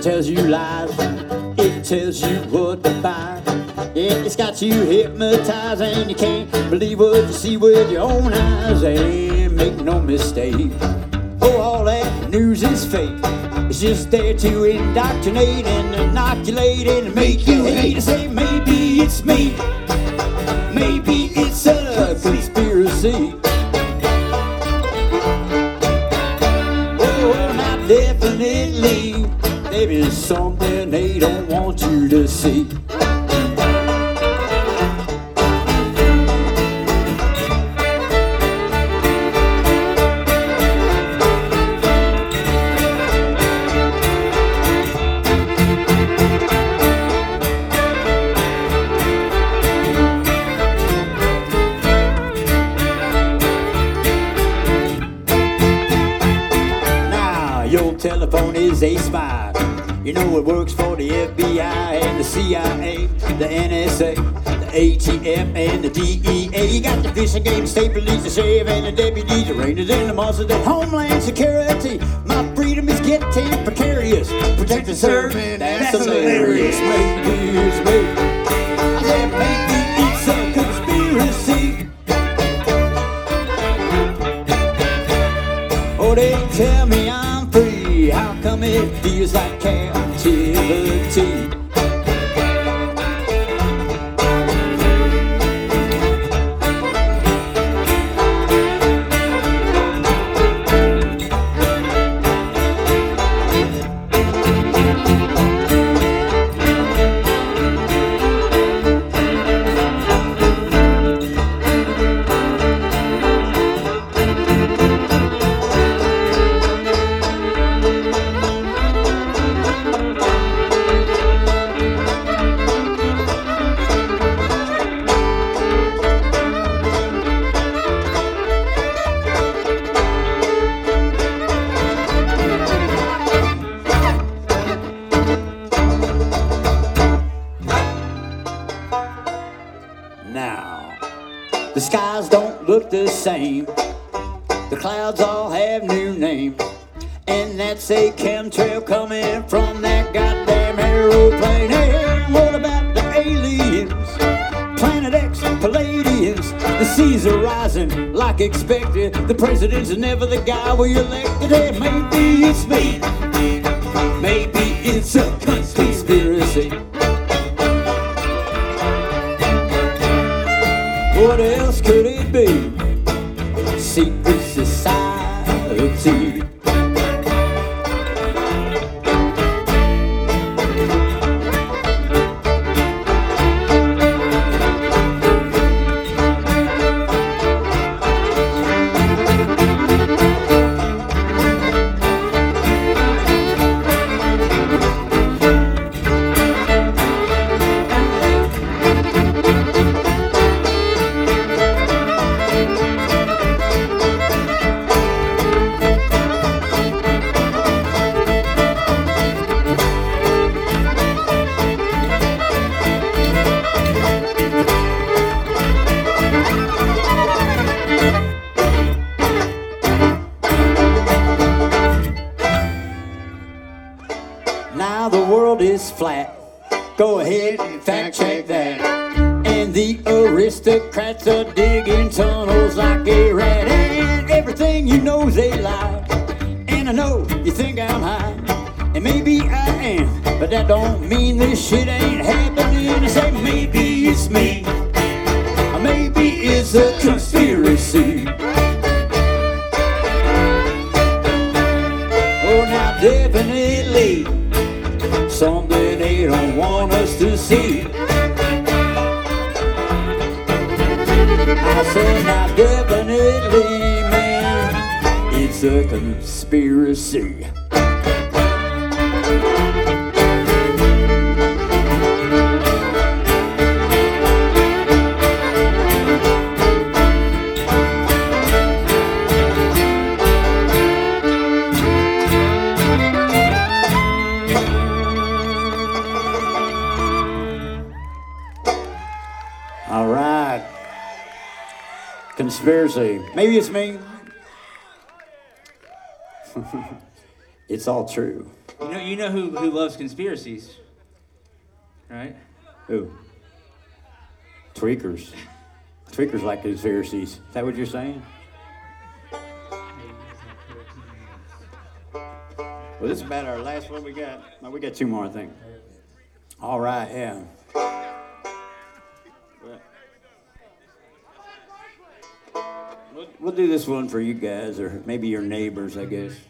tells you lies, it tells you what to buy. It's got you hypnotized and you can't believe what you see with your own eyes. And make no mistake, oh, all that news is fake. It's just there to indoctrinate and inoculate and make you hate. Say maybe it's me, maybe it's a conspiracy. Oh, not definitely. Maybe it's something they don't want you to see. Your telephone is a spy. You know it works for the FBI and the CIA, the NSA, the ATF and the DEA. You got the fishing game, the state police, the sheriff and the deputies, the rangers and the marshals, the Homeland Security. My freedom is getting precarious. Protect and serve, that's hilarious. Maybe it's me. I said maybe it's a conspiracy. Oh, they tell me I'm free. How come it feels like captivity? Now, the skies don't look the same. The clouds all have new names. And that's a chemtrail coming from that goddamn aeroplane. Hey, what about the aliens? Planet X, Palladians. The seas are rising like expected. The president's never the guy we elected. Hey, maybe it's me. Maybe it's a conspiracy. What else could it be? Secret society. Now the world is flat. Go ahead and fact check that. And the aristocrats are digging tunnels like a rat. And everything you know is a lie. And I know you think I'm high. And maybe I am. But that don't mean this shit ain't happening. I say maybe it's me. Or maybe it's a conspiracy. Oh, now definitely something they don't want us to see. I said now definitely, man, it's a conspiracy. All right. Conspiracy. Maybe it's me. It's all true. You know who loves conspiracies, right? Who? Tweakers. Tweakers like conspiracies. Is that what you're saying? Well, this is about our last one we got. No, we got two more, I think. All right, yeah. We'll do this one for you guys, or maybe your neighbors, I guess.